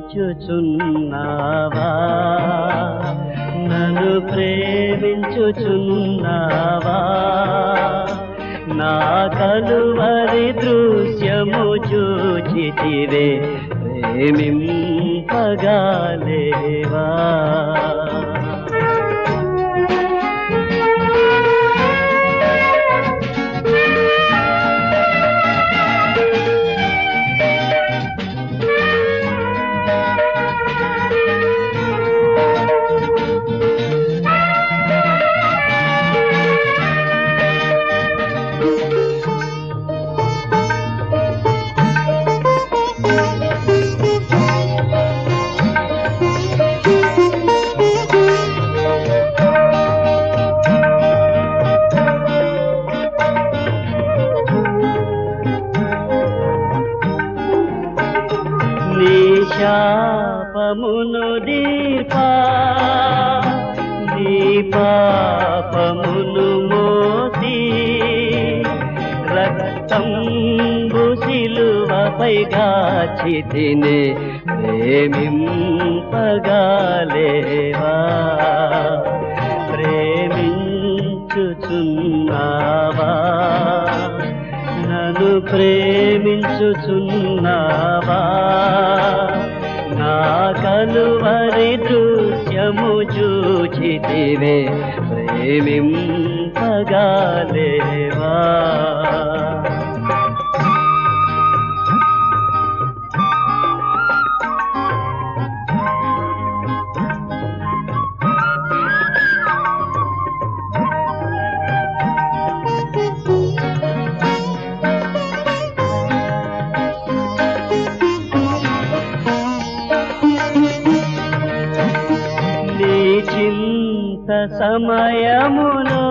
ప్రేమించుచున్నావా నన్ను ప్రేమించుచున్నావా నా కలువరి దృశ్యము చూచితివే ప్రేమింపగాలేవా శాపమును దీపా నీ పాపమును మోసి రక్తంబు సిలువపై గాచితినే ప్రేమింపగాలేవా ప్రేమించుచున్నావా నన్ను ప్రేమించుచున్నావా నా కలువరి దృశ్యము చూచితివే ప్రేమింపగాలేవా చింత సమయములో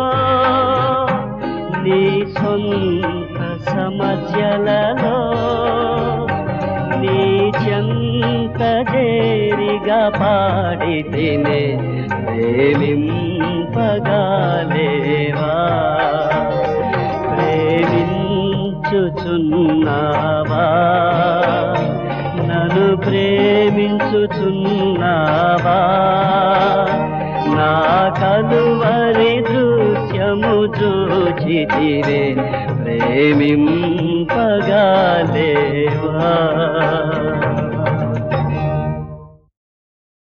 నీ సొంత సమస్యలలో నీ చెంత చేరిగా పాడితేనే ప్రేమింపగాలేవా ప్రేమించుచున్నావా నన్ను ప్రేమించుచున్నావా నా కలువరి దృశ్యము చూచితివే ప్రేమింపగాలే